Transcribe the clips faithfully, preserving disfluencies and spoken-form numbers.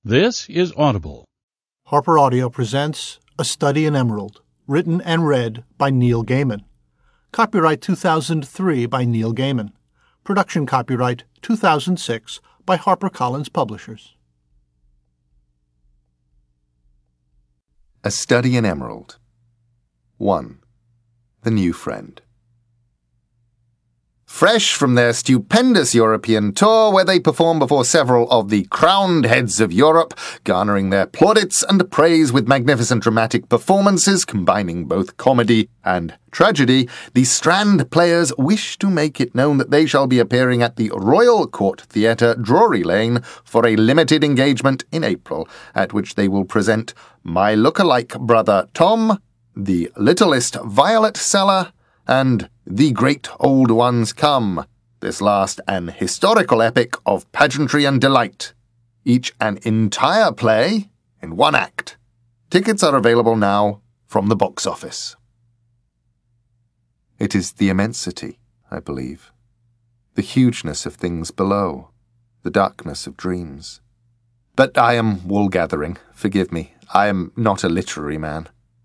This is Audible. Harper Audio presents A Study in Emerald, written and read by Neil Gaiman. Copyright two thousand three by Neil Gaiman. Production copyright two thousand six by HarperCollins Publishers. A Study in Emerald. one. The New Friend. Fresh from their stupendous European tour, where they perform before several of the crowned heads of Europe, garnering their plaudits and praise with magnificent dramatic performances combining both comedy and tragedy, the Strand players wish to make it known that they shall be appearing at the Royal Court Theatre, Drury Lane, for a limited engagement in April, at which they will present My Look-alike Brother Tom, The Littlest Violet Seller, and The Great Old Ones Come, this last an historical epic of pageantry and delight, each an entire play in one act. Tickets are available now from the box office. It is the immensity, I believe, the hugeness of things below, the darkness of dreams. But I am wool-gathering, forgive me, I am not a literary man.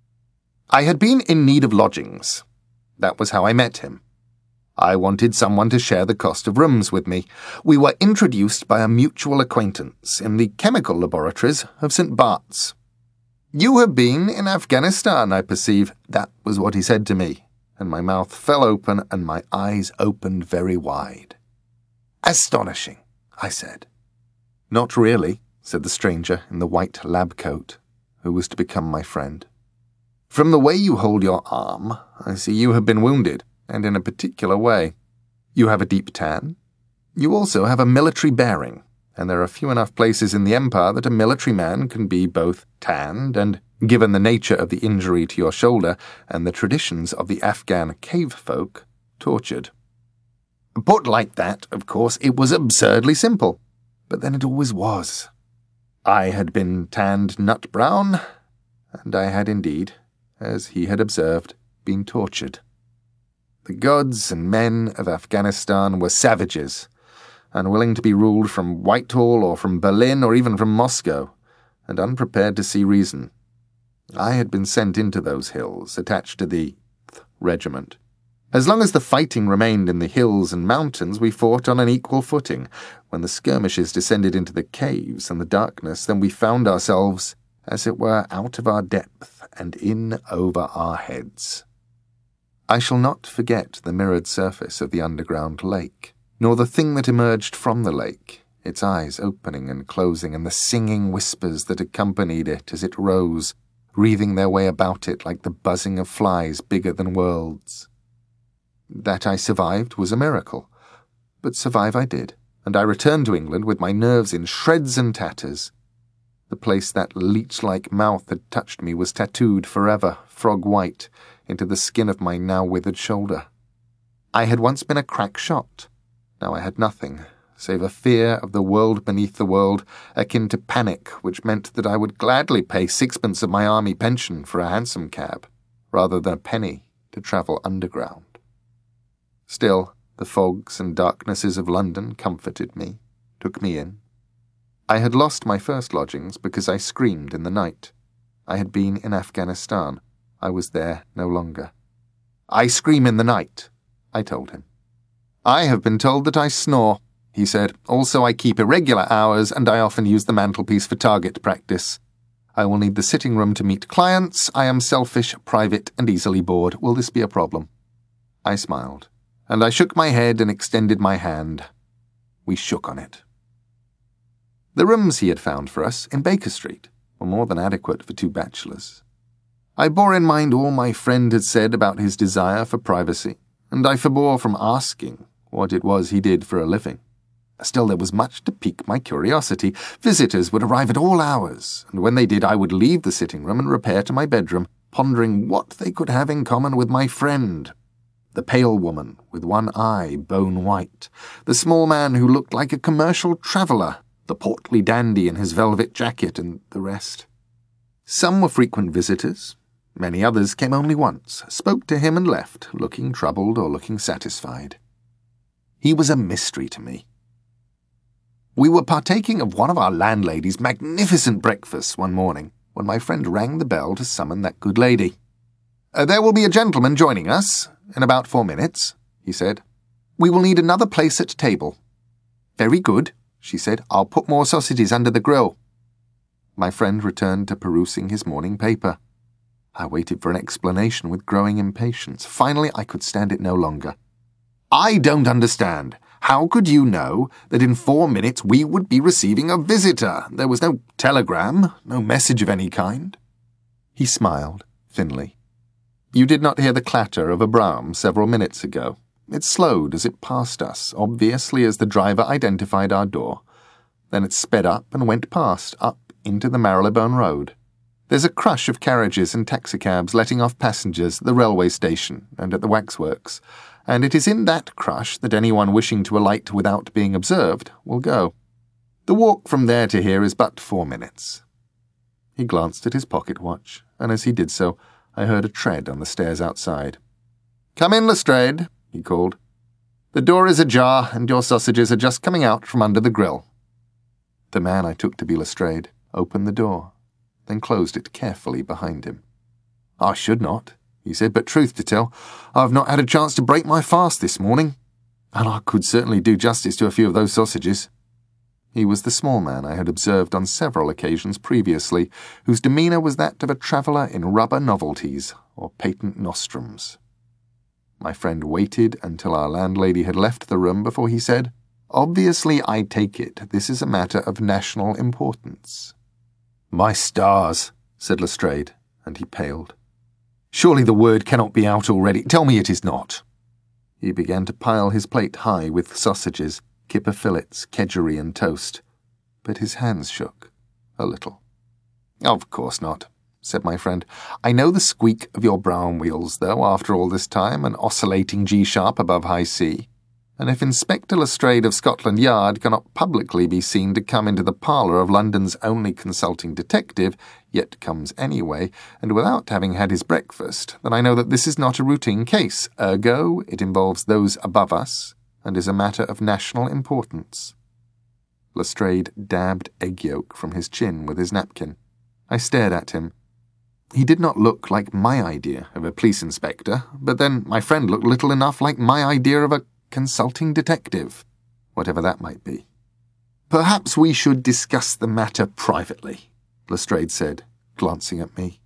I had been in need of lodgings. That was how I met him. I wanted someone to share the cost of rooms with me. We were introduced by a mutual acquaintance in the chemical laboratories of Saint Bart's. "You have been in Afghanistan, I perceive." That was what he said to me, and my mouth fell open and my eyes opened very wide. "Astonishing," I said. "Not really," said the stranger in the white lab coat, who was to become my friend. "From the way you hold your arm, I see you have been wounded, and in a particular way. You have a deep tan. You also have a military bearing, and there are few enough places in the Empire that a military man can be both tanned and, given the nature of the injury to your shoulder and the traditions of the Afghan cave folk, tortured. Put like that, of course, it was absurdly simple, but then it always was. I had been tanned nut brown, and I had indeed, as he had observed, been tortured. The gods and men of Afghanistan were savages, unwilling to be ruled from Whitehall or from Berlin or even from Moscow, and unprepared to see reason. I had been sent into those hills, attached to the th regiment. As long as the fighting remained in the hills and mountains, we fought on an equal footing. When the skirmishes descended into the caves and the darkness, then we found ourselves, as it were, out of our depth and in over our heads. I shall not forget the mirrored surface of the underground lake, nor the thing that emerged from the lake, its eyes opening and closing, and the singing whispers that accompanied it as it rose, wreathing their way about it like the buzzing of flies bigger than worlds. That I survived was a miracle, but survive I did, and I returned to England with my nerves in shreds and tatters. The place that leech-like mouth had touched me was tattooed forever, frog-white, into the skin of my now withered shoulder. I had once been a crack shot. Now I had nothing, save a fear of the world beneath the world, akin to panic, which meant that I would gladly pay sixpence of my army pension for a hansom cab, rather than a penny to travel underground. Still, the fogs and darknesses of London comforted me, took me in. I had lost my first lodgings because I screamed in the night. I had been in Afghanistan. I was there no longer. "I scream in the night," I told him. "I have been told that I snore," he said. "Also I keep irregular hours, and I often use the mantelpiece for target practice. I will need the sitting room to meet clients. I am selfish, private, and easily bored. Will this be a problem?" I smiled, and I shook my head and extended my hand. We shook on it. The rooms he had found for us in Baker Street were more than adequate for two bachelors. I bore in mind all my friend had said about his desire for privacy, and I forbore from asking what it was he did for a living. Still, there was much to pique my curiosity. Visitors would arrive at all hours, and when they did I would leave the sitting room and repair to my bedroom, pondering what they could have in common with my friend. The pale woman with one eye bone white, the small man who looked like a commercial traveller, the portly dandy in his velvet jacket, and the rest. Some were frequent visitors. Many others came only once, spoke to him and left, looking troubled or looking satisfied. He was a mystery to me. We were partaking of one of our landlady's magnificent breakfasts one morning when my friend rang the bell to summon that good lady. Uh, there will be a gentleman joining us in about four minutes, he said. We will need another place at table. Very good, she said. I'll put more sausages under the grill. My friend returned to perusing his morning paper. I waited for an explanation with growing impatience. Finally, I could stand it no longer. I don't understand. How could you know that in four minutes we would be receiving a visitor? There was no telegram, no message of any kind. He smiled, thinly. You did not hear the clatter of a brougham several minutes ago. It slowed as it passed us, obviously as the driver identified our door. Then it sped up and went past, up into the Marylebone Road. There's a crush of carriages and taxicabs letting off passengers at the railway station and at the waxworks, and it is in that crush that anyone wishing to alight without being observed will go. The walk from there to here is but four minutes. He glanced at his pocket watch, and as he did so, I heard a tread on the stairs outside. Come in, Lestrade, he called. The door is ajar, and your sausages are just coming out from under the grill. The man I took to be Lestrade opened the door, then closed it carefully behind him. I should not, he said, but truth to tell, I've not had a chance to break my fast this morning, and I could certainly do justice to a few of those sausages. He was the small man I had observed on several occasions previously, whose demeanour was that of a traveller in rubber novelties or patent nostrums. My friend waited until our landlady had left the room before he said, Obviously, I take it this is a matter of national importance. My stars, said Lestrade, and he paled. Surely the word cannot be out already. Tell me it is not. He began to pile his plate high with sausages, kipper fillets, kedgeree and toast, but his hands shook a little. Of course not, said my friend. I know the squeak of your brougham wheels, though, after all this time, an oscillating G-sharp above high C. And if Inspector Lestrade of Scotland Yard cannot publicly be seen to come into the parlour of London's only consulting detective, yet comes anyway, and without having had his breakfast, then I know that this is not a routine case. Ergo, it involves those above us, and is a matter of national importance. Lestrade dabbed egg yolk from his chin with his napkin. I stared at him. He did not look like my idea of a police inspector, but then my friend looked little enough like my idea of a consulting detective, whatever that might be. Perhaps we should discuss the matter privately, Lestrade said, glancing at me.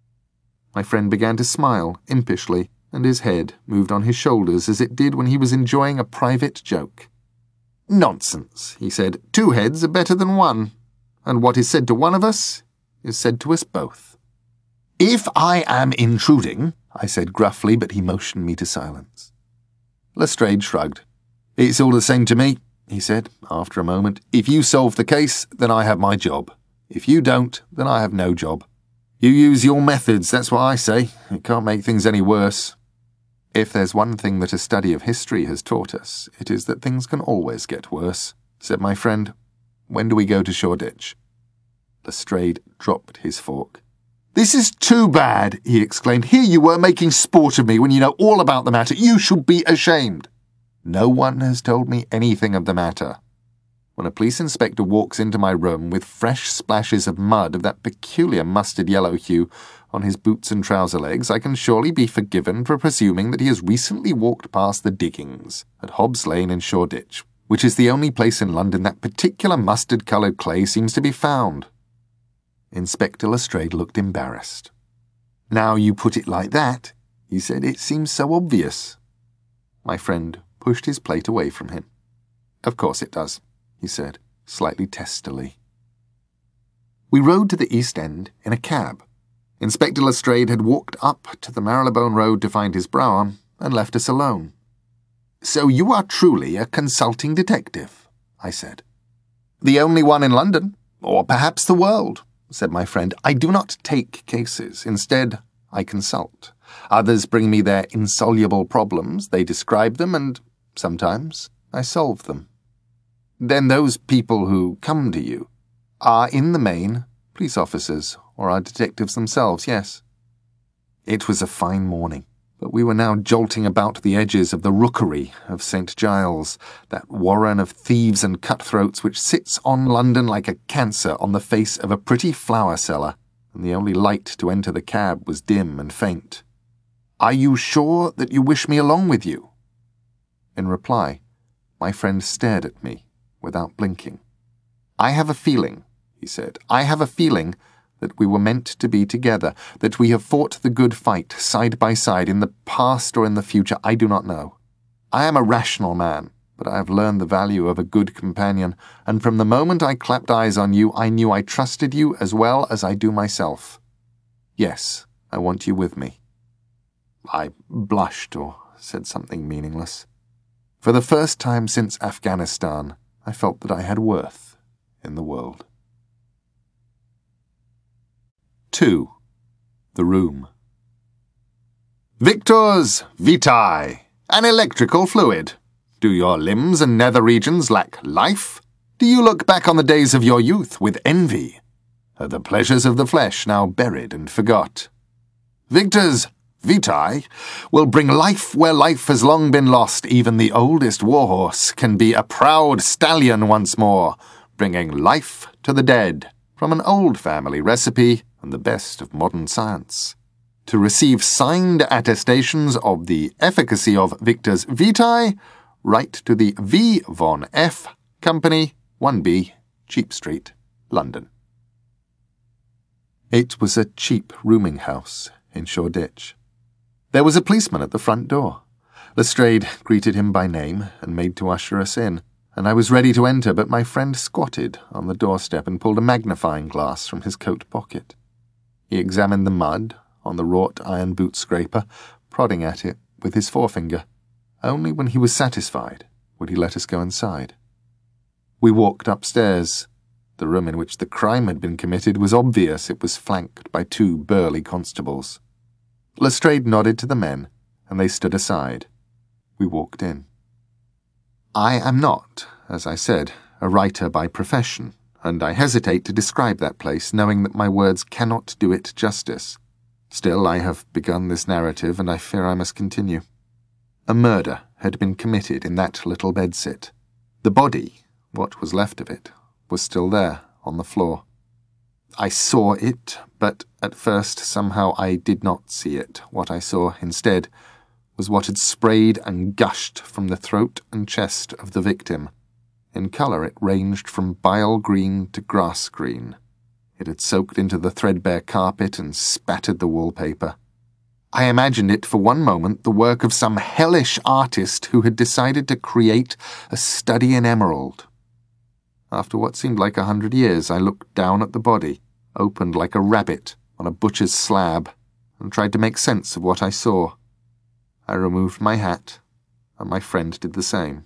My friend began to smile impishly, and his head moved on his shoulders as it did when he was enjoying a private joke. Nonsense, he said. Two heads are better than one, and what is said to one of us is said to us both. If I am intruding, I said gruffly, but he motioned me to silence. Lestrade shrugged. It's all the same to me, he said, after a moment. If you solve the case, then I have my job. If you don't, then I have no job. You use your methods, that's what I say. It can't make things any worse. If there's one thing that a study of history has taught us, it is that things can always get worse, said my friend. When do we go to Shoreditch? Lestrade dropped his fork. This is too bad, he exclaimed. Here you were making sport of me when you know all about the matter. You should be ashamed. No one has told me anything of the matter. When a police inspector walks into my room with fresh splashes of mud of that peculiar mustard yellow hue on his boots and trouser legs, I can surely be forgiven for presuming that he has recently walked past the diggings at Hobbs Lane in Shoreditch, which is the only place in London that particular mustard-coloured clay seems to be found. Inspector Lestrade looked embarrassed. Now you put it like that, he said, it seems so obvious. My friend pushed his plate away from him. Of course it does, he said, slightly testily. We rode to the East End in a cab. Inspector Lestrade had walked up to the Marylebone Road to find his brougham and left us alone. So you are truly a consulting detective, I said. The only one in London, or perhaps the world, said my friend. I do not take cases. Instead, I consult. Others bring me their insoluble problems. They describe them, and sometimes I solve them. Then those people who come to you are, in the main, police officers, or are detectives themselves, yes. It was a fine morning. but we were now jolting about the edges of the rookery of Saint Giles, that warren of thieves and cutthroats which sits on London like a cancer on the face of a pretty flower seller, and the only light to enter the cab was dim and faint. "Are you sure that you wish me along with you?" In reply, my friend stared at me without blinking. "I have a feeling," he said, "I have a feeling that we were meant to be together, that we have fought the good fight side by side in the past or in the future, I do not know. I am a rational man, but I have learned the value of a good companion, and from the moment I clapped eyes on you, I knew I trusted you as well as I do myself. Yes, I want you with me." I blushed or said something meaningless. For the first time since Afghanistan, I felt that I had worth in the world. two. The Room. Victors vitae, an electrical fluid. Do your limbs and nether regions lack life? Do you look back on the days of your youth with envy? Are the pleasures of the flesh now buried and forgot? Victors vitae will bring life where life has long been lost. Even the oldest warhorse can be a proud stallion once more, bringing life to the dead from an old family recipe and the best of modern science. To receive signed attestations of the efficacy of Victors vitae, write to the V. Von F. Company, one B, Cheap Street, London. It was a cheap rooming house in Shoreditch. There was a policeman at the front door. Lestrade greeted him by name and made to usher us in, and I was ready to enter, but my friend squatted on the doorstep and pulled a magnifying glass from his coat pocket. He examined the mud on the wrought iron boot scraper, prodding at it with his forefinger. Only when he was satisfied would he let us go inside. We walked upstairs. The room in which the crime had been committed was obvious. It was flanked by two burly constables. Lestrade nodded to the men, and they stood aside. We walked in. I am not, as I said, a writer by profession, and I hesitate to describe that place, knowing that my words cannot do it justice. Still, I have begun this narrative, and I fear I must continue. A murder had been committed in that little bedsit. The body, what was left of it, was still there, on the floor. I saw it, but at first somehow I did not see it. What I saw instead was what had sprayed and gushed from the throat and chest of the victim. In colour it ranged from bile green to grass green. It had soaked into the threadbare carpet and spattered the wallpaper. I imagined it for one moment the work of some hellish artist who had decided to create a study in emerald. After what seemed like a hundred years, I looked down at the body, opened like a rabbit on a butcher's slab, and tried to make sense of what I saw. I removed my hat, and my friend did the same.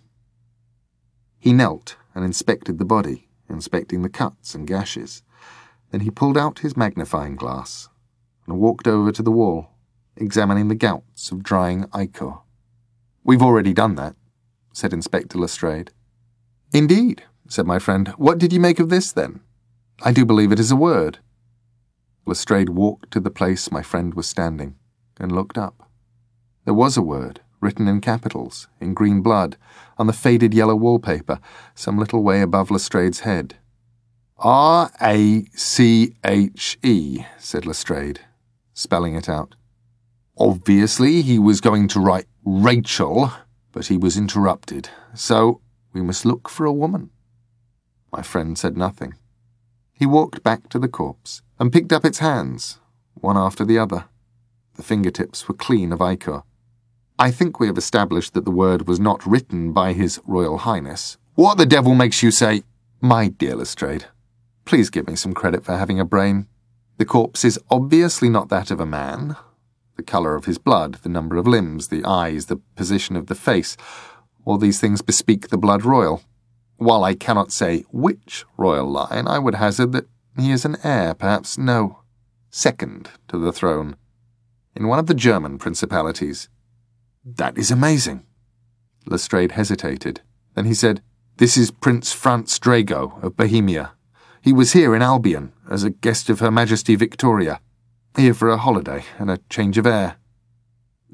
He knelt and inspected the body, inspecting the cuts and gashes. Then he pulled out his magnifying glass and walked over to the wall, examining the gouts of drying ichor. "We've already done that," said Inspector Lestrade. "Indeed," said my friend. "What did you make of this, then? I do believe it is a word." Lestrade walked to the place my friend was standing and looked up. There was a word, written in capitals, in green blood, on the faded yellow wallpaper, some little way above Lestrade's head. R A C H E, said Lestrade, spelling it out. Obviously he was going to write Rachel, but he was interrupted, so we must look for a woman. My friend said nothing. He walked back to the corpse and picked up its hands, one after the other. The fingertips were clean of ichor. I think we have established that the word was not written by His Royal Highness. What the devil makes you say... My dear Lestrade, please give me some credit for having a brain. The corpse is obviously not that of a man. The colour of his blood, the number of limbs, the eyes, the position of the face, all these things bespeak the blood royal. While I cannot say which royal line, I would hazard that he is an heir, perhaps, no, second to the throne, in one of the German principalities. That is amazing. Lestrade hesitated. Then he said, This is Prince Franz Drago of Bohemia. He was here in Albion as a guest of Her Majesty Victoria, here for a holiday and a change of air.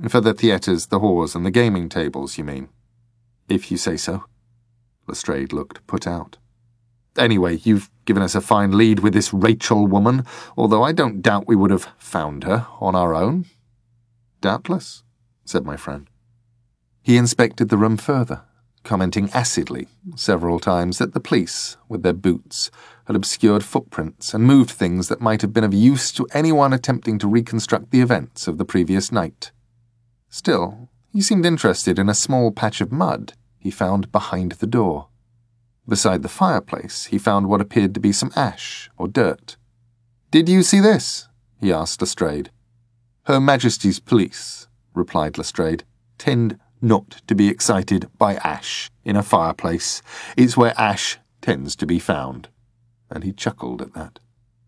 For the theatres, the halls, and the gaming tables, you mean? If you say so. Lestrade looked put out. Anyway, you've given us a fine lead with this Rachel woman, although I don't doubt we would have found her on our own. Doubtless, said my friend. He inspected the room further, commenting acidly several times that the police, with their boots, had obscured footprints and moved things that might have been of use to anyone attempting to reconstruct the events of the previous night. Still, he seemed interested in a small patch of mud he found behind the door. Beside the fireplace, he found what appeared to be some ash or dirt. "Did you see this?" he asked Lestrade. "Her Majesty's police," replied Lestrade, "tend not to be excited by ash in a fireplace. It's where ash tends to be found." And he chuckled at that.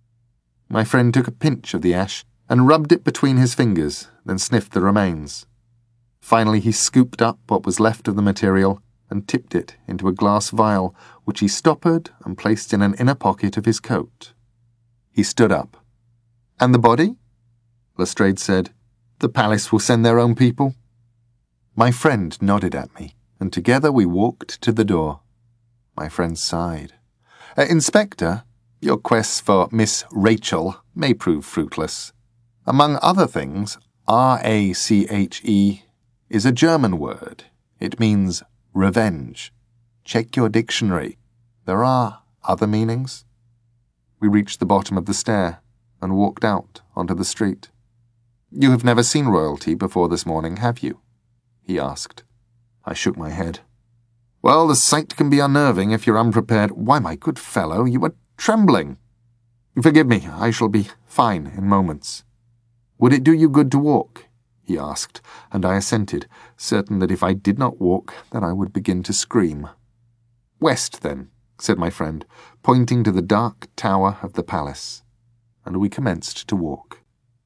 My friend took a pinch of the ash and rubbed it between his fingers, then sniffed the remains. Finally he scooped up what was left of the material and tipped it into a glass vial, which he stoppered and placed in an inner pocket of his coat. He stood up. "And the body?" Lestrade said. "The palace will send their own people." My friend nodded at me, and together we walked to the door. My friend sighed. Uh, Inspector, your quest for Miss Rachel may prove fruitless. Among other things, R A C H E is a German word. It means revenge. Check your dictionary. There are other meanings. We reached the bottom of the stair and walked out onto the street. "You have never seen royalty before this morning, have you?" he asked. I shook my head. "Well, the sight can be unnerving if you're unprepared. Why, my good fellow, you are trembling." "Forgive me, I shall be fine in moments." "Would it do you good to walk?" he asked, and I assented, certain that if I did not walk, then I would begin to scream. "West, then," said my friend, pointing to the dark tower of the palace, and we commenced to walk.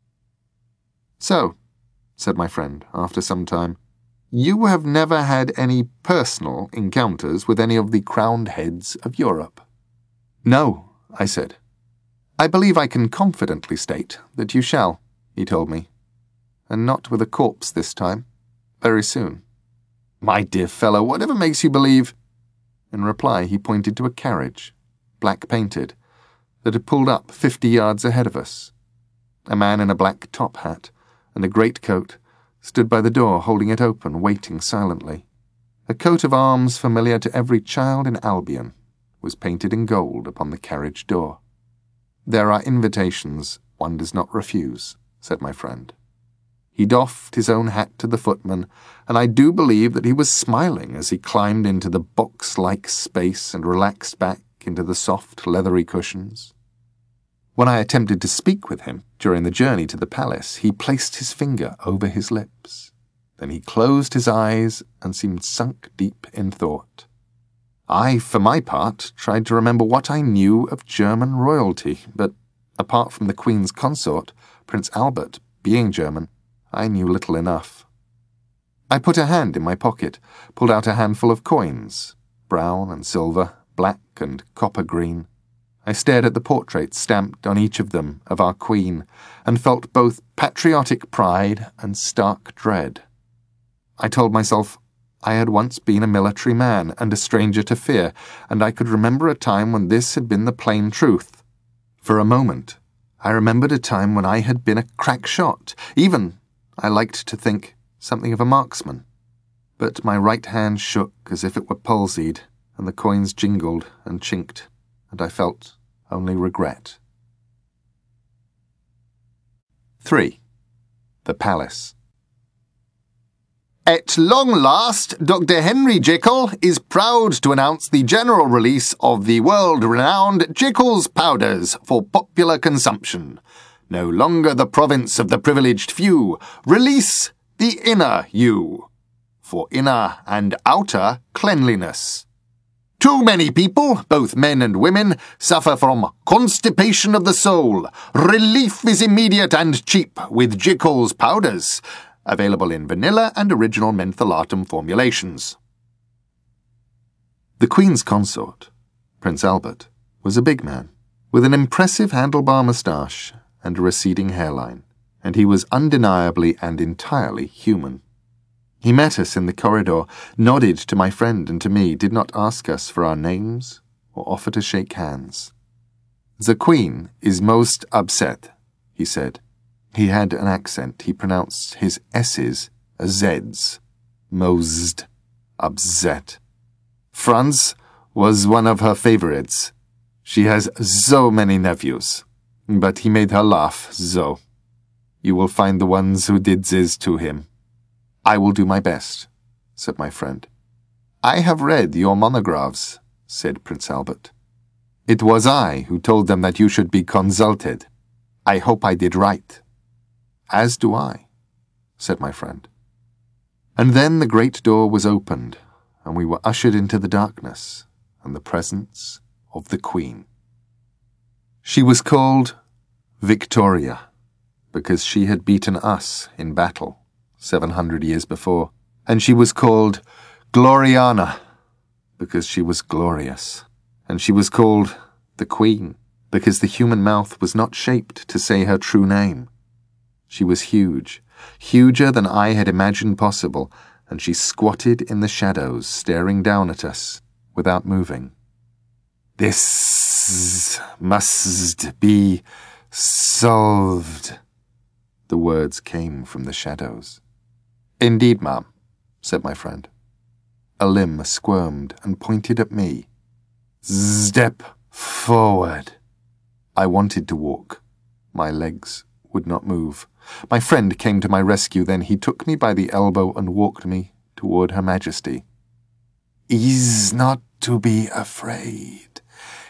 "So," said my friend, after some time, "you have never had any personal encounters with any of the crowned heads of Europe?" "No," I said. "I believe I can confidently state that you shall," he told me. "And not with a corpse this time. Very soon." "My dear fellow, whatever makes you believe—" In reply he pointed to a carriage, black-painted, that had pulled up fifty yards ahead of us. A man in a black top hat and a greatcoat stood by the door holding it open, waiting silently. A coat of arms familiar to every child in Albion was painted in gold upon the carriage door. "There are invitations one does not refuse," said my friend. He doffed his own hat to the footman, and I do believe that he was smiling as he climbed into the box-like space and relaxed back into the soft, leathery cushions. When I attempted to speak with him during the journey to the palace, he placed his finger over his lips. Then he closed his eyes and seemed sunk deep in thought. I, for my part, tried to remember what I knew of German royalty, but apart from the Queen's consort, Prince Albert, being German, I knew little enough. I put a hand in my pocket, pulled out a handful of coins, brown and silver, black and copper green. I stared at the portraits stamped on each of them of our Queen, and felt both patriotic pride and stark dread. I told myself I had once been a military man and a stranger to fear, and I could remember a time when this had been the plain truth. For a moment, I remembered a time when I had been a crack shot, even, I liked to think, something of a marksman. But my right hand shook as if it were palsied, and the coins jingled and chinked, and I felt only regret. three. The Palace. At long last, Doctor Henry Jekyll is proud to announce the general release of the world-renowned Jekyll's Powders for popular consumption. No longer the province of the privileged few. Release the inner you. For inner and outer cleanliness. Too many people, both men and women, suffer from constipation of the soul. Relief is immediate and cheap with Jekyll's Powders, available in vanilla and original mentholatum formulations. The Queen's consort, Prince Albert, was a big man, with an impressive handlebar moustache and a receding hairline, and he was undeniably and entirely human. He met us in the corridor, nodded to my friend and to me, did not ask us for our names or offer to shake hands. "The Queen is most upset," he said. He had an accent. He pronounced his S's as Z's. Most upset. "Franz was one of her favorites. She has so many nephews, but he made her laugh so. You will find the ones who did this to him." "I will do my best," said my friend. "I have read your monographs," said Prince Albert. "It was I who told them that you should be consulted. I hope I did right." "As do I," said my friend. And then the great door was opened, and we were ushered into the darkness and the presence of the Queen. She was called Victoria, because she had beaten us in battle seven hundred years before, and she was called Gloriana, because she was glorious, and she was called the Queen, because the human mouth was not shaped to say her true name. She was huge, huger than I had imagined possible, and she squatted in the shadows, staring down at us, without moving. "This must be solved," the words came from the shadows. "Indeed, ma'am," said my friend. A limb squirmed and pointed at me. "Step forward." I wanted to walk. My legs would not move. My friend came to my rescue then. He took me by the elbow and walked me toward Her Majesty. "Is not to be afraid,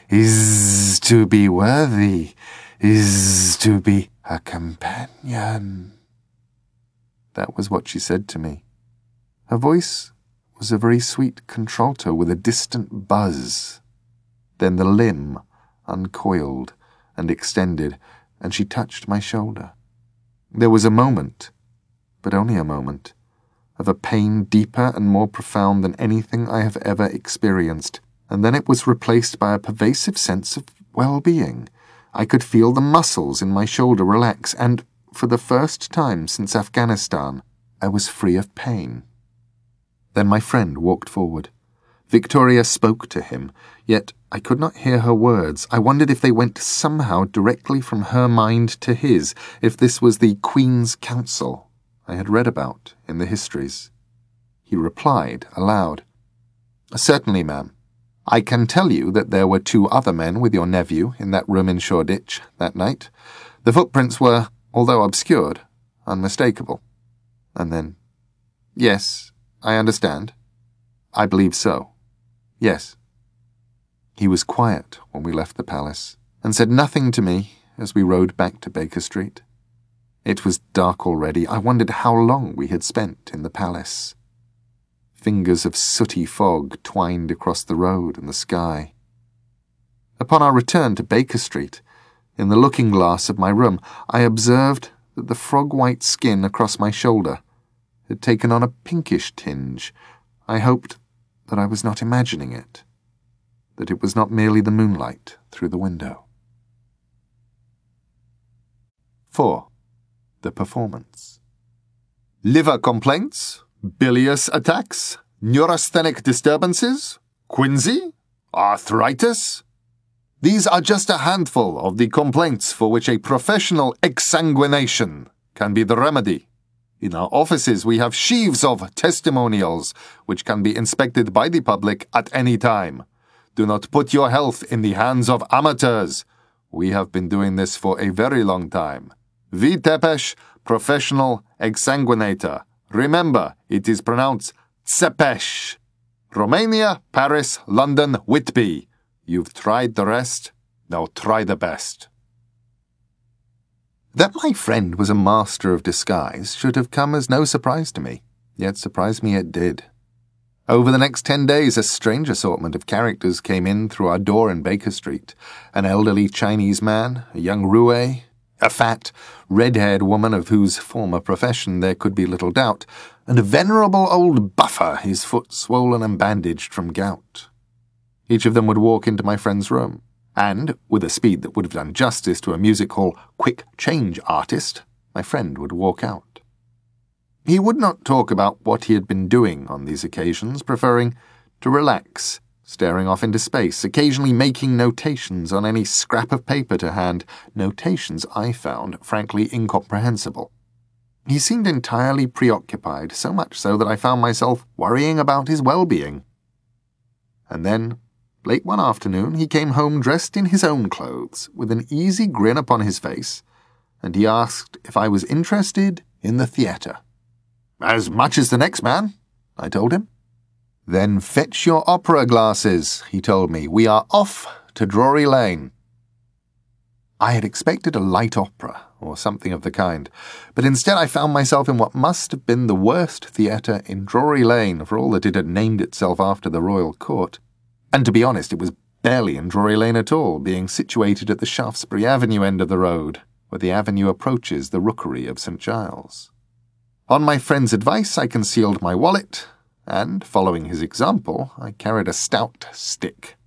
is to be worthy, is to be a companion." That was what she said to me. Her voice was a very sweet contralto with a distant buzz. Then the limb uncoiled and extended, and she touched my shoulder. There was a moment, but only a moment, of a pain deeper and more profound than anything I have ever experienced, and then it was replaced by a pervasive sense of well-being. I could feel the muscles in my shoulder relax, and for the first time since Afghanistan, I was free of pain. Then my friend walked forward. Victoria spoke to him, yet I could not hear her words. I wondered if they went somehow directly from her mind to his, if this was the Queen's Council I had read about in the histories. He replied aloud, "Certainly, ma'am. I can tell you that there were two other men with your nephew in that room in Shoreditch that night. The footprints were, although obscured, unmistakable." And then, "Yes, I understand. I believe so. Yes." He was quiet when we left the palace, and said nothing to me as we rode back to Baker Street. It was dark already. I wondered how long we had spent in the palace. Fingers of sooty fog twined across the road and the sky. Upon our return to Baker Street, in the looking-glass of my room, I observed that the frog-white skin across my shoulder had taken on a pinkish tinge. I hoped that I was not imagining it, that it was not merely the moonlight through the window. four. The performance. Liver complaints, bilious attacks, neurasthenic disturbances, quinsy, arthritis. These are just a handful of the complaints for which a professional exsanguination can be the remedy. In our offices we have sheaves of testimonials which can be inspected by the public at any time. Do not put your health in the hands of amateurs. We have been doing this for a very long time. V. Tepesh, professional exsanguinator. Remember, it is pronounced Tsepesh. Romania, Paris, London, Whitby. You've tried the rest, now try the best. That my friend was a master of disguise should have come as no surprise to me, yet surprise me it did. Over the next ten days, a strange assortment of characters came in through our door in Baker Street. An elderly Chinese man, a young roue, a fat, red-haired woman of whose former profession there could be little doubt, and a venerable old buffer, his foot swollen and bandaged from gout. Each of them would walk into my friend's room, and, with a speed that would have done justice to a music-hall quick-change artist, my friend would walk out. He would not talk about what he had been doing on these occasions, preferring to relax, staring off into space, occasionally making notations on any scrap of paper to hand, notations I found frankly incomprehensible. He seemed entirely preoccupied, so much so that I found myself worrying about his well-being. And then, late one afternoon, he came home dressed in his own clothes, with an easy grin upon his face, and he asked if I was interested in the theatre. "As much as the next man," I told him. "Then fetch your opera glasses," he told me. "We are off to Drury Lane." I had expected a light opera, or something of the kind, but instead I found myself in what must have been the worst theatre in Drury Lane, for all that it had named itself after the Royal Court. And to be honest, it was barely in Drury Lane at all, being situated at the Shaftesbury Avenue end of the road, where the avenue approaches the rookery of Saint Giles. On my friend's advice, I concealed my wallet, and, following his example, I carried a stout stick.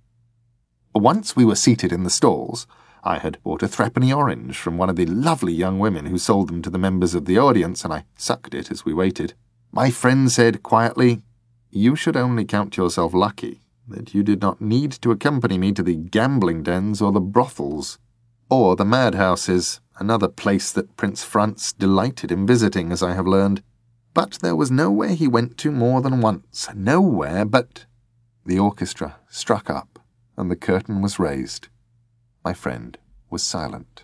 Once we were seated in the stalls, I had bought a threepenny orange from one of the lovely young women who sold them to the members of the audience, and I sucked it as we waited. My friend said quietly, "You should only count yourself lucky that you did not need to accompany me to the gambling dens or the brothels, or the madhouses, another place that Prince Franz delighted in visiting, as I have learned. But there was nowhere he went to more than once, nowhere but—" The orchestra struck up, and the curtain was raised. My friend was silent.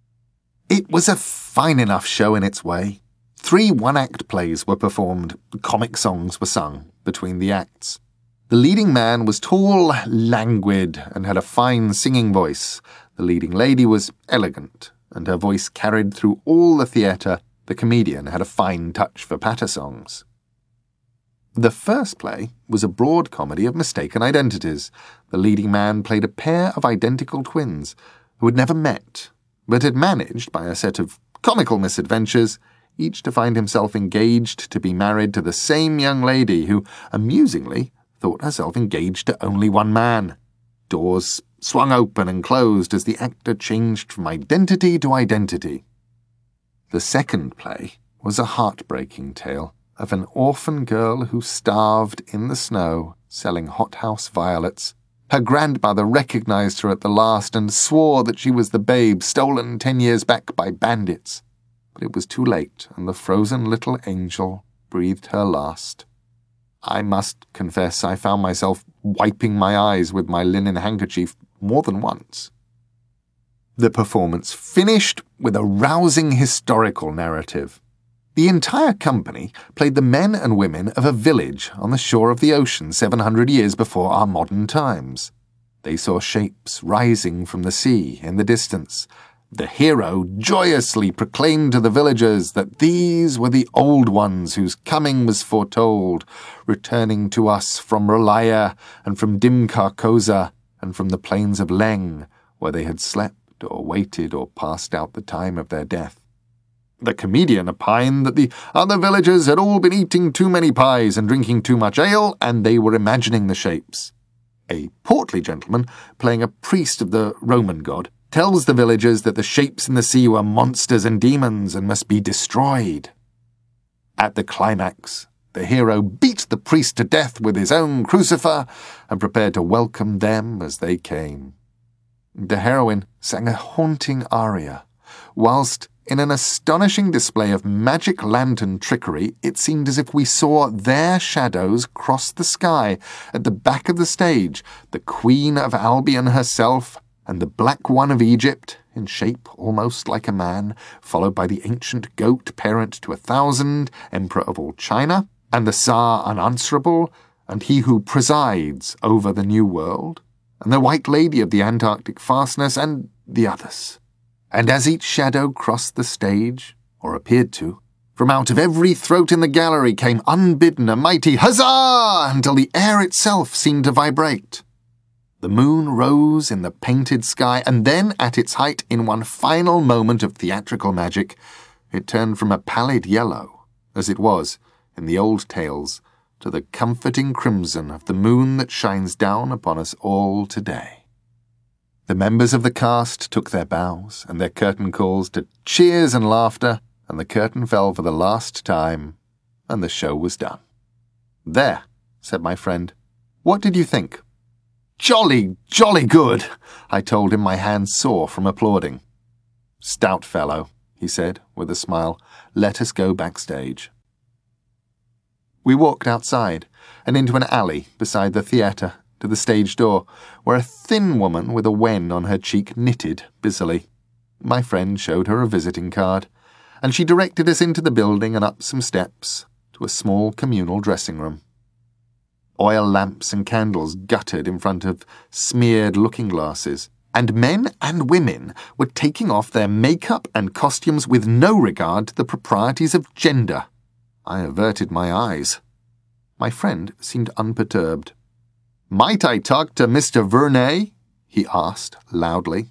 It was a fine enough show in its way. Three one-act plays were performed, comic songs were sung between the acts. The leading man was tall, languid, and had a fine singing voice. The leading lady was elegant, and her voice carried through all the theatre. The comedian had a fine touch for patter songs. The first play was a broad comedy of mistaken identities. The leading man played a pair of identical twins who had never met, but had managed, by a set of comical misadventures, each to find himself engaged to be married to the same young lady who, amusingly, thought herself engaged to only one man. Doors swung open and closed as the actor changed from identity to identity. The second play was a heartbreaking tale of an orphan girl who starved in the snow, selling hothouse violets. Her grandmother recognized her at the last and swore that she was the babe stolen ten years back by bandits. But it was too late, and the frozen little angel breathed her last. I must confess I found myself wiping my eyes with my linen handkerchief more than once. The performance finished with a rousing historical narrative. The entire company played the men and women of a village on the shore of the ocean seven hundred years before our modern times. They saw shapes rising from the sea in the distance. The hero joyously proclaimed to the villagers that these were the old ones whose coming was foretold, returning to us from Relaya and from dim Carcosa and from the plains of Leng, where they had slept or waited or passed out the time of their death. The comedian opined that the other villagers had all been eating too many pies and drinking too much ale, and they were imagining the shapes. A portly gentleman, playing a priest of the Roman god, tells the villagers that the shapes in the sea were monsters and demons and must be destroyed. At the climax, the hero beat the priest to death with his own crucifer and prepared to welcome them as they came. The heroine sang a haunting aria, whilst in an astonishing display of magic lantern trickery, it seemed as if we saw their shadows cross the sky at the back of the stage, the Queen of Albion herself, and the Black One of Egypt, in shape almost like a man, followed by the ancient goat parent to a thousand, Emperor of all China, and the Tsar Unanswerable, and he who presides over the New World, and the White Lady of the Antarctic Fastness, and the others. And as each shadow crossed the stage, or appeared to, from out of every throat in the gallery came unbidden a mighty huzzah, until the air itself seemed to vibrate. The moon rose in the painted sky, and then, at its height, in one final moment of theatrical magic, it turned from a pallid yellow, as it was in the old tales, to the comforting crimson of the moon that shines down upon us all today. The members of the cast took their bows and their curtain calls to cheers and laughter, and the curtain fell for the last time, and the show was done. "There," said my friend. "What did you think?" "Jolly, jolly good," I told him, my hands sore from applauding. "Stout fellow," he said, with a smile. "Let us go backstage." We walked outside, and into an alley beside the theatre, to the stage door, where a thin woman with a wen on her cheek knitted busily. My friend showed her a visiting card, and she directed us into the building and up some steps to a small communal dressing room. Oil lamps and candles guttered in front of smeared looking-glasses, and men and women were taking off their makeup and costumes with no regard to the proprieties of gender. I averted my eyes. My friend seemed unperturbed. "Might I talk to Mister Verney?" he asked loudly.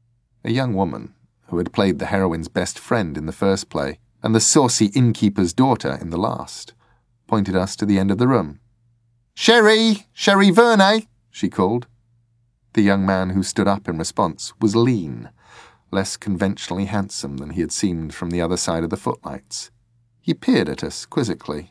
A young woman, who had played the heroine's best friend in the first play and the saucy innkeeper's daughter in the last, pointed us to the end of the room. "Sherry! Sherry Verney!" she called. The young man who stood up in response was lean, less conventionally handsome than he had seemed from the other side of the footlights. He peered at us quizzically.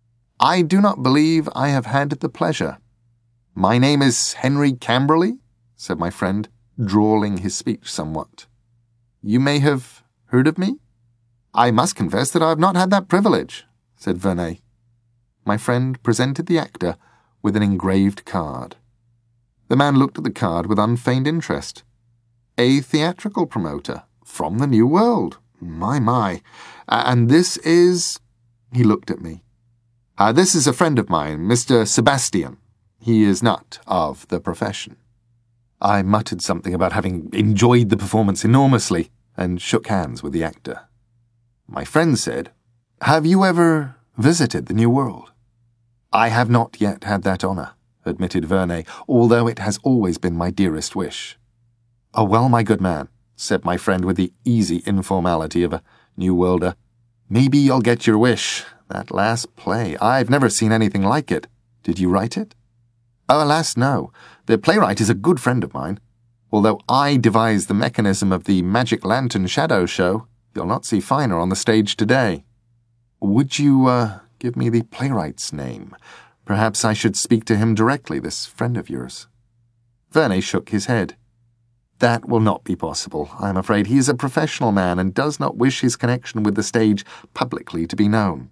"I do not believe I have had the pleasure." "My name is Henry Camberley," said my friend, drawling his speech somewhat. "You may have heard of me?" "I must confess that I have not had that privilege," said Verney. My friend presented the actor with an engraved card. The man looked at the card with unfeigned interest. A theatrical promoter from the New World. My, my. And this is... He looked at me. Uh, this is a friend of mine, Mister Sebastian. He is not of the profession. I muttered something about having enjoyed the performance enormously and shook hands with the actor. My friend said, "Have you ever visited the New World?" "I have not yet had that honour," admitted Verney, "although it has always been my dearest wish." "Oh, well, my good man," said my friend with the easy informality of a New Worlder, "maybe you'll get your wish. That last play, I've never seen anything like it. Did you write it?" "Oh, alas, no. The playwright is a good friend of mine. Although I devised the mechanism of the Magic Lantern Shadow Show, you'll not see finer on the stage today." "Would you, uh, give me the playwright's name? Perhaps I should speak to him directly, this friend of yours." Verney shook his head. "That will not be possible, I am afraid. He is a professional man and does not wish his connection with the stage publicly to be known."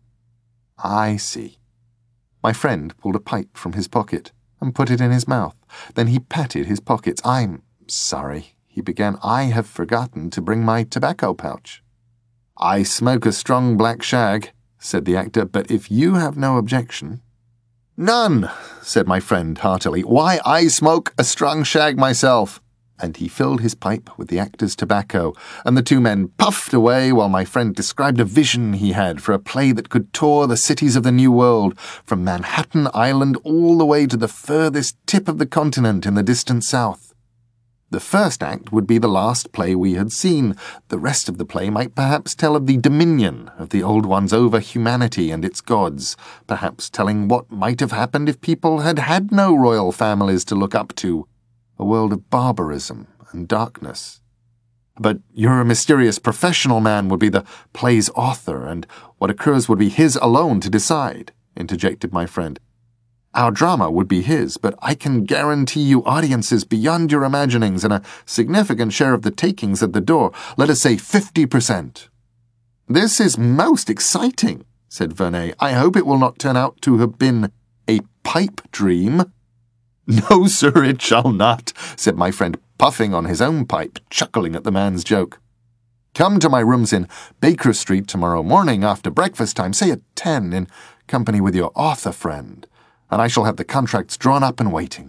"I see." My friend pulled a pipe from his pocket and put it in his mouth. Then he patted his pockets. "I'm sorry," he began. "I have forgotten to bring my tobacco pouch." "I smoke a strong black shag," said the actor, "but if you have no objection—" "None," said my friend heartily. "Why, I smoke a strong shag myself." And he filled his pipe with the actor's tobacco, and the two men puffed away while my friend described a vision he had for a play that could tour the cities of the New World, from Manhattan Island all the way to the furthest tip of the continent in the distant south. The first act would be the last play we had seen. The rest of the play might perhaps tell of the dominion of the Old Ones over humanity and its gods, perhaps telling what might have happened if people had had no royal families to look up to, a world of barbarism and darkness. "But your mysterious professional man would be the play's author, and what occurs would be his alone to decide," interjected my friend. "Our drama would be his, but I can guarantee you audiences beyond your imaginings and a significant share of the takings at the door, let us say fifty percent. "This is most exciting," said Verney. "I hope it will not turn out to have been a pipe dream." "No, sir, it shall not," said my friend, puffing on his own pipe, chuckling at the man's joke. "Come to my rooms in Baker Street tomorrow morning after breakfast time, say at ten, in company with your author friend, and I shall have the contracts drawn up and waiting."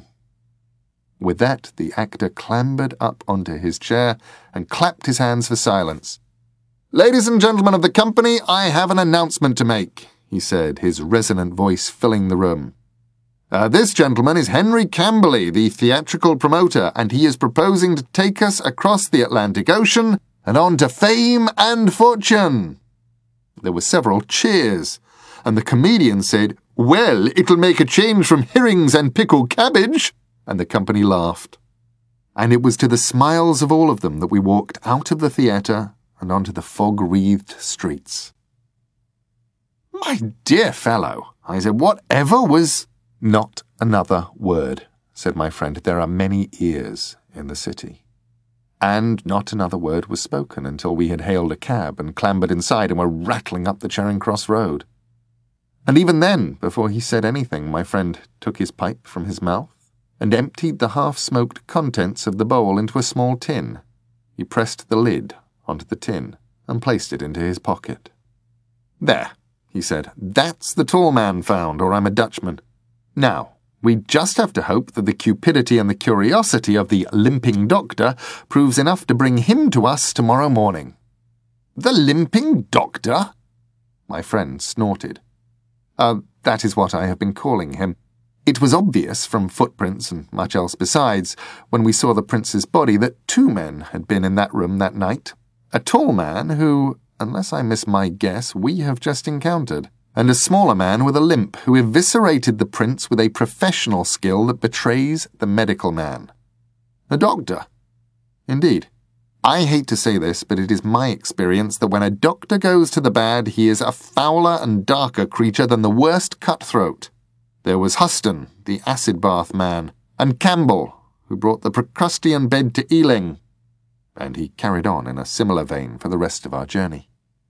With that, the actor clambered up onto his chair and clapped his hands for silence. "Ladies and gentlemen of the company, I have an announcement to make," he said, his resonant voice filling the room. Uh, this gentleman is Henry Camberley, the theatrical promoter, and he is proposing to take us across the Atlantic Ocean and on to fame and fortune." There were several cheers, and the comedian said, "Well, it'll make a change from herrings and pickled cabbage," and the company laughed. And it was to the smiles of all of them that we walked out of the theatre and onto the fog-wreathed streets. "My dear fellow," I said, "whatever was—" "Not another word," said my friend. "There are many ears in the city." And not another word was spoken until we had hailed a cab and clambered inside and were rattling up the Charing Cross Road. And even then, before he said anything, my friend took his pipe from his mouth and emptied the half-smoked contents of the bowl into a small tin. He pressed the lid onto the tin and placed it into his pocket. "There," he said, "that's the tall man found, or I'm a Dutchman. Now, we just have to hope that the cupidity and the curiosity of the limping doctor proves enough to bring him to us tomorrow morning." "The limping doctor?" My friend snorted. Uh, that is what I have been calling him. It was obvious from footprints and much else besides, when we saw the prince's body, that two men had been in that room that night. A tall man who, unless I miss my guess, we have just encountered, and a smaller man with a limp who eviscerated the prince with a professional skill that betrays the medical man. A doctor. Indeed. I hate to say this, but it is my experience that when a doctor goes to the bad, he is a fouler and darker creature than the worst cutthroat. There was Huston, the acid bath man, and Campbell, who brought the Procrustean bed to Ealing. And he carried on in a similar vein for the rest of our journey.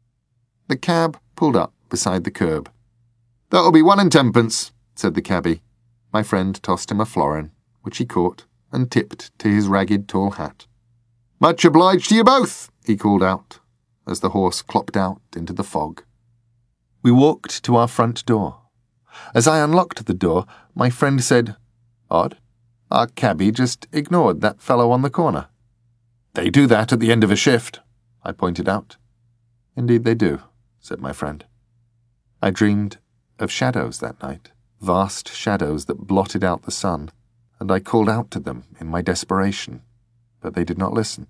The cab pulled up beside the curb. "That'll be one and tenpence," said the cabby. My friend tossed him a florin, which he caught and tipped to his ragged tall hat. "Much obliged to you both," he called out, as the horse clopped out into the fog. We walked to our front door. As I unlocked the door, my friend said, "Odd, our cabby just ignored that fellow on the corner." "They do that at the end of a shift," I pointed out. "Indeed they do," said my friend. I dreamed of shadows that night, vast shadows that blotted out the sun, and I called out to them in my desperation, but they did not listen.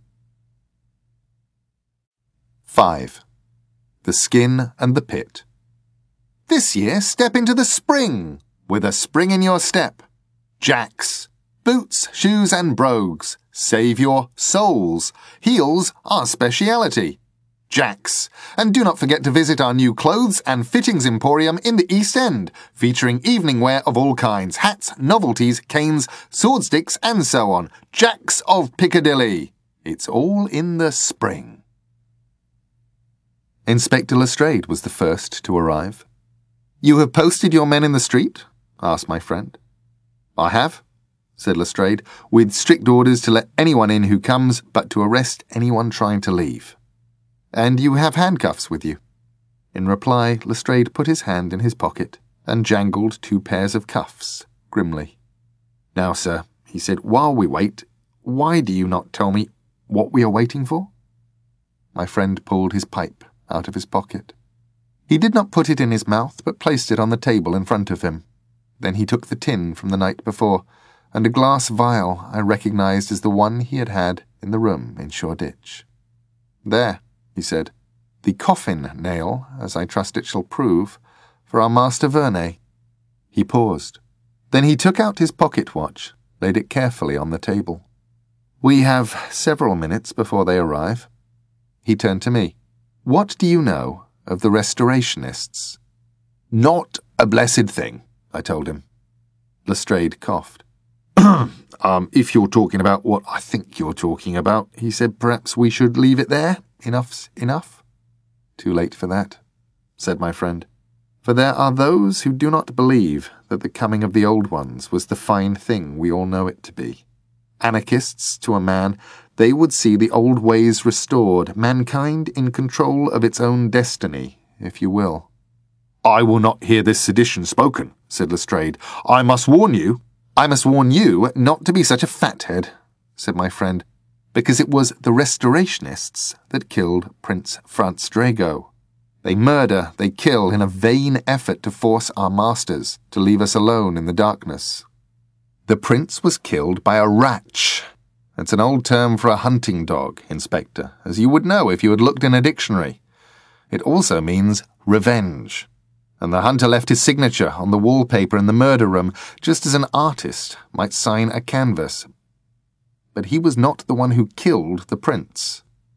Five. The Skin and the Pit. This year step into the spring, with a spring in your step. Jacks, boots, shoes and brogues, save your souls. Heels are speciality. Jacks, and do not forget to visit our new clothes and fittings emporium in the East End, featuring evening wear of all kinds, hats, novelties, canes, sword sticks and so on. Jacks of Piccadilly. It's all in the spring. Inspector Lestrade was the first to arrive. "You have posted your men in the street?" asked my friend. "I have," said Lestrade, "with strict orders to let anyone in who comes, but to arrest anyone trying to leave." "And you have handcuffs with you?" In reply, Lestrade put his hand in his pocket and jangled two pairs of cuffs, grimly. "Now, sir," he said, "while we wait, why do you not tell me what we are waiting for?" My friend pulled his pipe out of his pocket. He did not put it in his mouth, but placed it on the table in front of him. Then he took the tin from the night before, and a glass vial I recognized as the one he had had in the room in Shoreditch. "There," he said, "the coffin nail, as I trust it shall prove, for our Master Verney." He paused. Then he took out his pocket watch, laid it carefully on the table. "We have several minutes before they arrive." He turned to me. "What do you know of the Restorationists?" "Not a blessed thing," I told him. Lestrade coughed. um, if you're talking about what I think you're talking about, he said, perhaps we should leave it there. Enough's enough. Too late for that, said my friend. For there are those who do not believe that the coming of the old ones was the fine thing we all know it to be. Anarchists to a man, they would see the old ways restored, mankind in control of its own destiny, if you will. "I will not hear this sedition spoken," said Lestrade. "I must warn you—" "I must warn you not to be such a fathead," said my friend, because it was the Restorationists that killed Prince Franz Drago. They murder, they kill in a vain effort to force our masters to leave us alone in the darkness. The prince was killed by a ratch. It's an old term for a hunting dog, Inspector, as you would know if you had looked in a dictionary. It also means revenge. And the hunter left his signature on the wallpaper in the murder room, just as an artist might sign a canvas. But he was not the one who killed the prince.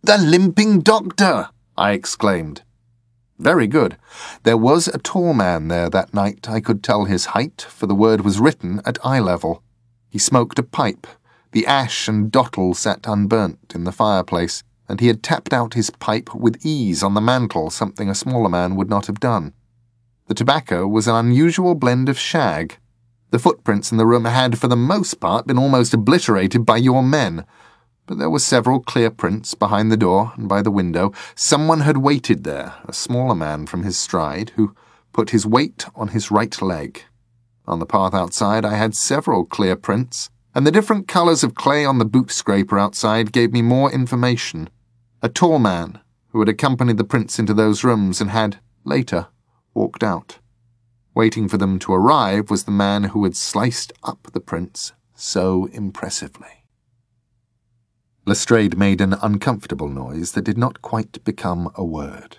"The limping doctor!" I exclaimed. Very good. There was a tall man there that night. I could tell his height, for the word was written at eye level. He smoked a pipe. The ash and dottle sat unburnt in the fireplace, and he had tapped out his pipe with ease on the mantel, something a smaller man would not have done. The tobacco was an unusual blend of shag. The footprints in the room had, for the most part, been almost obliterated by your men, but there were several clear prints behind the door and by the window. Someone had waited there, a smaller man from his stride, who put his weight on his right leg. On the path outside I had several clear prints, and the different colours of clay on the boot scraper outside gave me more information. A tall man, who had accompanied the prints into those rooms and had, later, walked out. Waiting for them to arrive was the man who had sliced up the prints so impressively. Lestrade made an uncomfortable noise that did not quite become a word.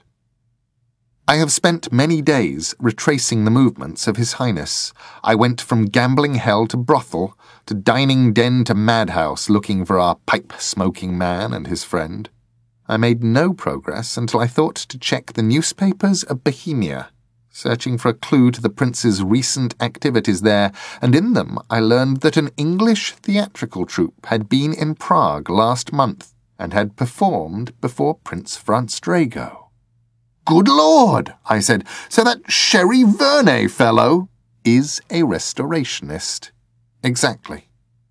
I have spent many days retracing the movements of His Highness. I went from gambling hell to brothel, to dining den to madhouse, looking for our pipe-smoking man and his friend. I made no progress until I thought to check the newspapers of Bohemia, searching for a clue to the prince's recent activities there, and in them I learned that an English theatrical troupe had been in Prague last month and had performed before Prince Franz Drago. "Good Lord," I said, "so that Sherry Verney fellow is a restorationist." "Exactly."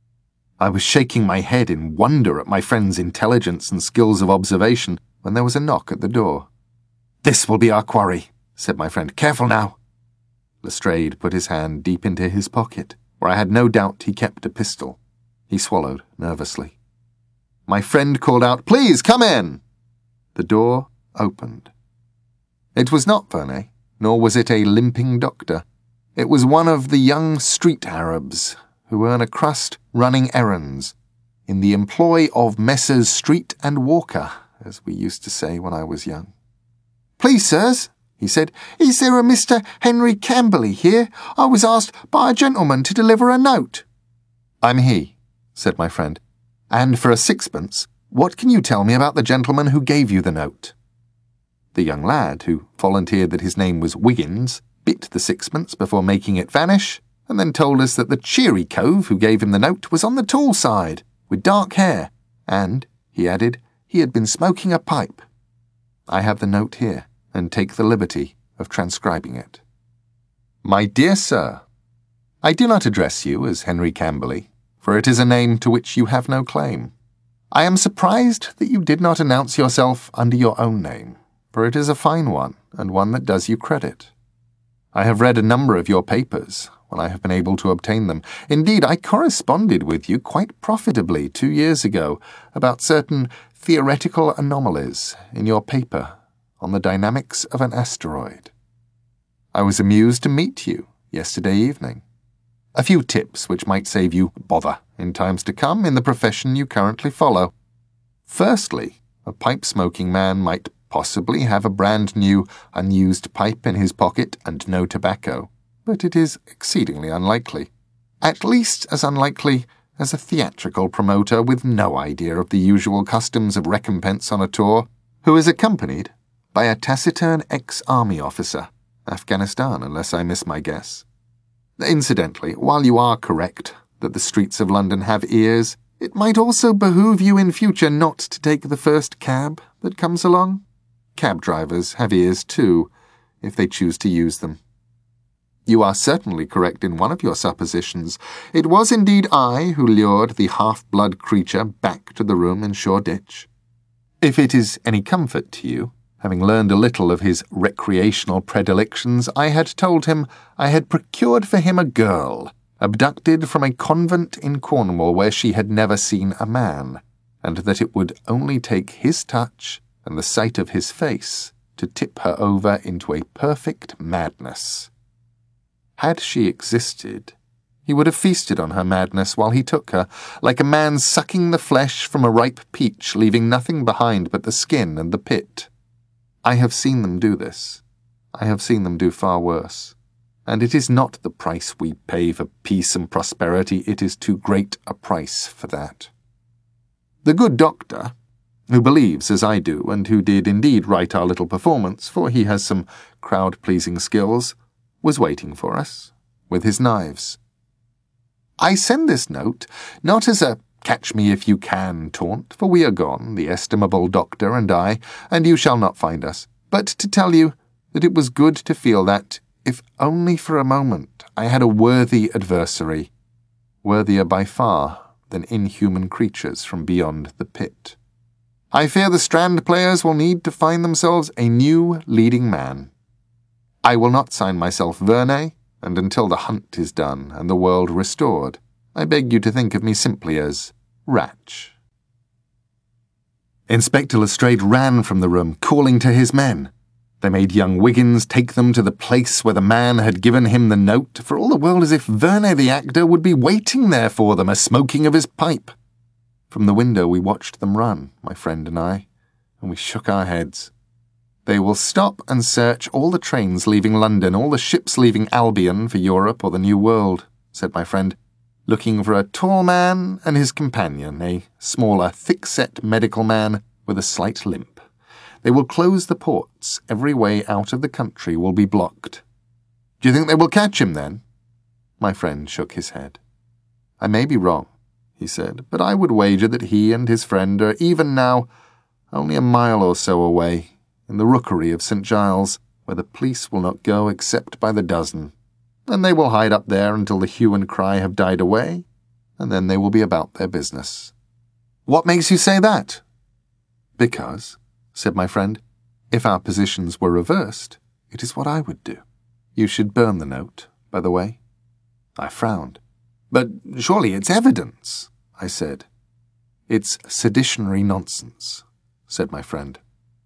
I was shaking my head in wonder at my friend's intelligence and skills of observation when there was a knock at the door. "This will be our quarry," said my friend. "Careful now." Lestrade put his hand deep into his pocket, where I had no doubt he kept a pistol. He swallowed nervously. My friend called out, "Please, come in." The door opened. It was not Verney, nor was it a limping doctor. It was one of the young street Arabs who earn a crust running errands, in the employ of Messrs. Street and Walker, as we used to say when I was young. "Please, sirs," he said, "is there a Mister Henry Camberley here? I was asked by a gentleman to deliver a note." "I'm he," said my friend. "And for a sixpence, what can you tell me about the gentleman who gave you the note?" The young lad, who volunteered that his name was Wiggins, bit the sixpence before making it vanish, and then told us that the cheery cove who gave him the note was on the tall side, with dark hair, and, he added, he had been smoking a pipe. I have the note here, and take the liberty of transcribing it. "My dear sir, I do not address you as Henry Camberley, for it is a name to which you have no claim. I am surprised that you did not announce yourself under your own name, for it is a fine one, and one that does you credit. I have read a number of your papers, when I have been able to obtain them. Indeed, I corresponded with you quite profitably two years ago about certain theoretical anomalies in your paper on the dynamics of an asteroid. I was amused to meet you yesterday evening. A few tips which might save you bother in times to come in the profession you currently follow. Firstly, a pipe-smoking man might possibly have a brand-new, unused pipe in his pocket and no tobacco, but it is exceedingly unlikely. At least as unlikely as a theatrical promoter with no idea of the usual customs of recompense on a tour, who is accompanied by a taciturn ex-army officer, Afghanistan, unless I miss my guess. Incidentally, while you are correct that the streets of London have ears, it might also behoove you in future not to take the first cab that comes along. Cab drivers have ears too, if they choose to use them. You are certainly correct in one of your suppositions. It was indeed I who lured the half-blood creature back to the room in Shoreditch. If it is any comfort to you, having learned a little of his recreational predilections, I had told him I had procured for him a girl, abducted from a convent in Cornwall where she had never seen a man, and that it would only take his touch and the sight of his face to tip her over into a perfect madness. Had she existed, he would have feasted on her madness while he took her, like a man sucking the flesh from a ripe peach, leaving nothing behind but the skin and the pit. I have seen them do this. I have seen them do far worse. And it is not the price we pay for peace and prosperity, it is too great a price for that. The good doctor, who believes as I do, and who did indeed write our little performance, for he has some crowd-pleasing skills, was waiting for us, with his knives. I send this note, not as a catch-me-if-you-can taunt, for we are gone, the estimable doctor and I, and you shall not find us, but to tell you that it was good to feel that, if only for a moment, I had a worthy adversary, worthier by far than inhuman creatures from beyond the pit. I fear the Strand players will need to find themselves a new leading man. I will not sign myself Verney, and until the hunt is done and the world restored, I beg you to think of me simply as Ratch. Inspector Lestrade ran from the room, calling to his men. They made young Wiggins take them to the place where the man had given him the note, for all the world as if Verney the actor would be waiting there for them, a smoking of his pipe. From the window we watched them run, my friend and I, and we shook our heads. They will stop and search all the trains leaving London, all the ships leaving Albion for Europe or the New World, said my friend, looking for a tall man and his companion, a smaller, thick-set medical man with a slight limp. They will close the ports. Every way out of the country will be blocked. Do you think they will catch him, then? My friend shook his head. I may be wrong, he said, but I would wager that he and his friend are even now only a mile or so away, in the rookery of Saint Giles, where the police will not go except by the dozen, and they will hide up there until the hue and cry have died away, and then they will be about their business. What makes you say that? Because, said my friend, if our positions were reversed, it is what I would do. You should burn the note, by the way. I frowned. But surely it's evidence, I said. It's seditionary nonsense, said my friend.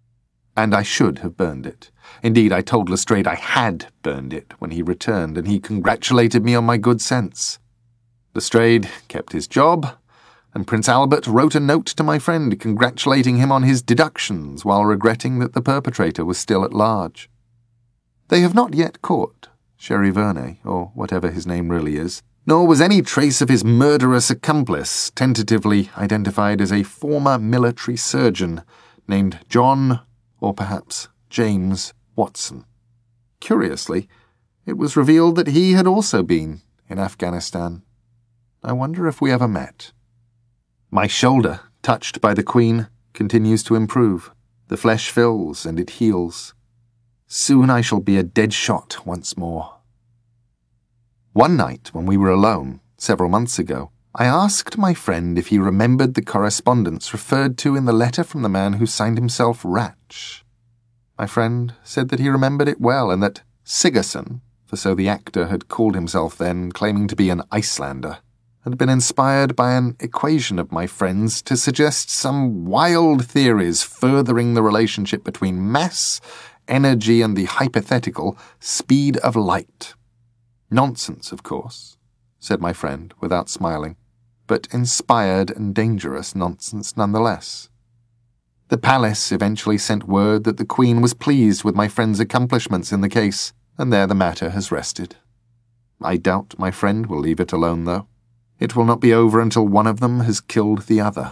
And I should have burned it. Indeed, I told Lestrade I had burned it when he returned, and he congratulated me on my good sense. Lestrade kept his job, and Prince Albert wrote a note to my friend congratulating him on his deductions while regretting that the perpetrator was still at large. They have not yet caught Sherry Verney, or whatever his name really is, nor was any trace of his murderous accomplice, tentatively identified as a former military surgeon named John, or perhaps James, Watson. Curiously, it was revealed that he had also been in Afghanistan. I wonder if we ever met. My shoulder, touched by the Queen, continues to improve. The flesh fills and it heals. Soon I shall be a dead shot once more. One night, when we were alone, several months ago, I asked my friend if he remembered the correspondence referred to in the letter from the man who signed himself Ratch. My friend said that he remembered it well, and that Sigerson, for so the actor had called himself then, claiming to be an Icelander, had been inspired by an equation of my friend's to suggest some wild theories furthering the relationship between mass, energy, and the hypothetical speed of light. Nonsense, of course, said my friend, without smiling, but inspired and dangerous nonsense nonetheless. The palace eventually sent word that the Queen was pleased with my friend's accomplishments in the case, and there the matter has rested. I doubt my friend will leave it alone, though. It will not be over until one of them has killed the other.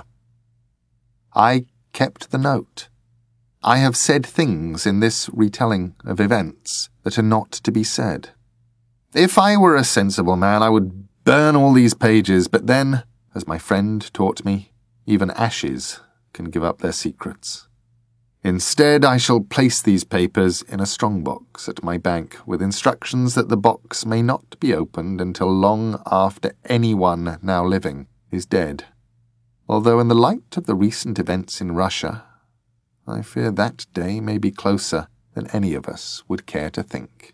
I kept the note. I have said things in this retelling of events that are not to be said. If I were a sensible man, I would burn all these pages, but then, as my friend taught me, even ashes can give up their secrets. Instead, I shall place these papers in a strong-box at my bank, with instructions that the box may not be opened until long after anyone now living is dead. Although in the light of the recent events in Russia, I fear that day may be closer than any of us would care to think.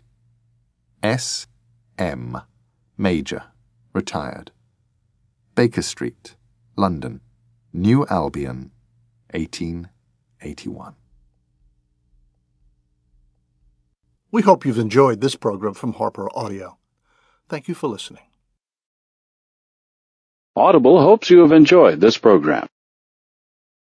S. M. Major, retired. Baker Street, London, New Albion, eighteen eighty-one. We hope you've enjoyed this program from Harper Audio. Thank you for listening. Audible hopes you have enjoyed this program.